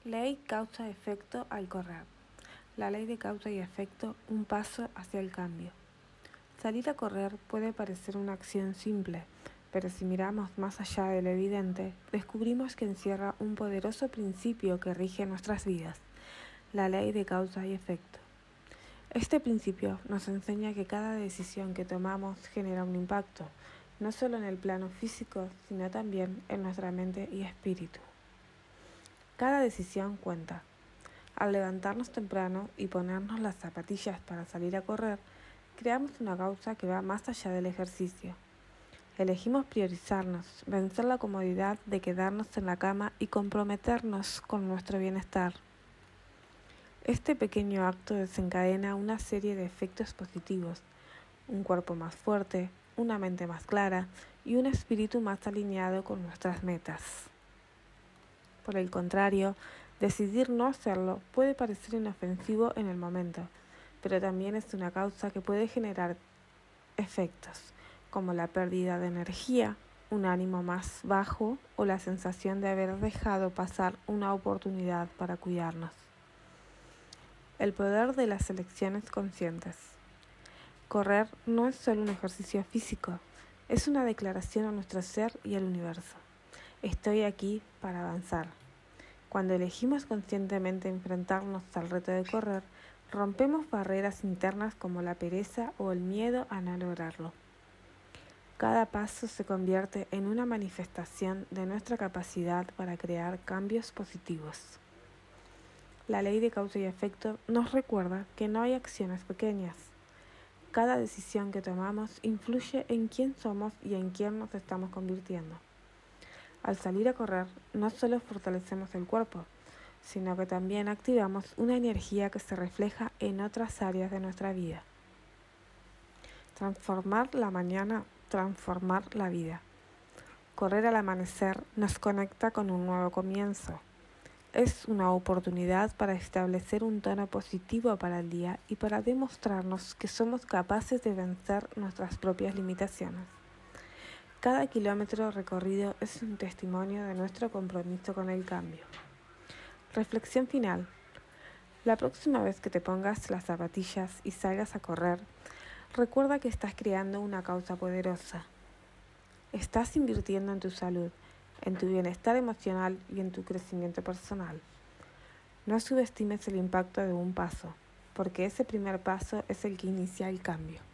Ley causa-efecto al correr. La ley de causa y efecto, un paso hacia el cambio. Salir a correr puede parecer una acción simple, pero si miramos más allá de lo evidente, descubrimos que encierra un poderoso principio que rige nuestras vidas, la ley de causa y efecto. Este principio nos enseña que cada decisión que tomamos genera un impacto, no solo en el plano físico, sino también en nuestra mente y espíritu. Cada decisión cuenta. Al levantarnos temprano y ponernos las zapatillas para salir a correr, creamos una causa que va más allá del ejercicio. Elegimos priorizarnos, vencer la comodidad de quedarnos en la cama y comprometernos con nuestro bienestar. Este pequeño acto desencadena una serie de efectos positivos: un cuerpo más fuerte, una mente más clara y un espíritu más alineado con nuestras metas. Por el contrario, decidir no hacerlo puede parecer inofensivo en el momento, pero también es una causa que puede generar efectos, como la pérdida de energía, un ánimo más bajo o la sensación de haber dejado pasar una oportunidad para cuidarnos. El poder de las elecciones conscientes. Correr no es solo un ejercicio físico, es una declaración a nuestro ser y al universo. Estoy aquí para avanzar. Cuando elegimos conscientemente enfrentarnos al reto de correr, rompemos barreras internas como la pereza o el miedo a no lograrlo. Cada paso se convierte en una manifestación de nuestra capacidad para crear cambios positivos. La ley de causa y efecto nos recuerda que no hay acciones pequeñas. Cada decisión que tomamos influye en quién somos y en quién nos estamos convirtiendo. Al salir a correr, no solo fortalecemos el cuerpo, sino que también activamos una energía que se refleja en otras áreas de nuestra vida. Transformar la mañana, transformar la vida. Correr al amanecer nos conecta con un nuevo comienzo. Es una oportunidad para establecer un tono positivo para el día y para demostrarnos que somos capaces de vencer nuestras propias limitaciones. Cada kilómetro recorrido es un testimonio de nuestro compromiso con el cambio. Reflexión final. La próxima vez que te pongas las zapatillas y salgas a correr, recuerda que estás creando una causa poderosa. Estás invirtiendo en tu salud, en tu bienestar emocional y en tu crecimiento personal. No subestimes el impacto de un paso, porque ese primer paso es el que inicia el cambio.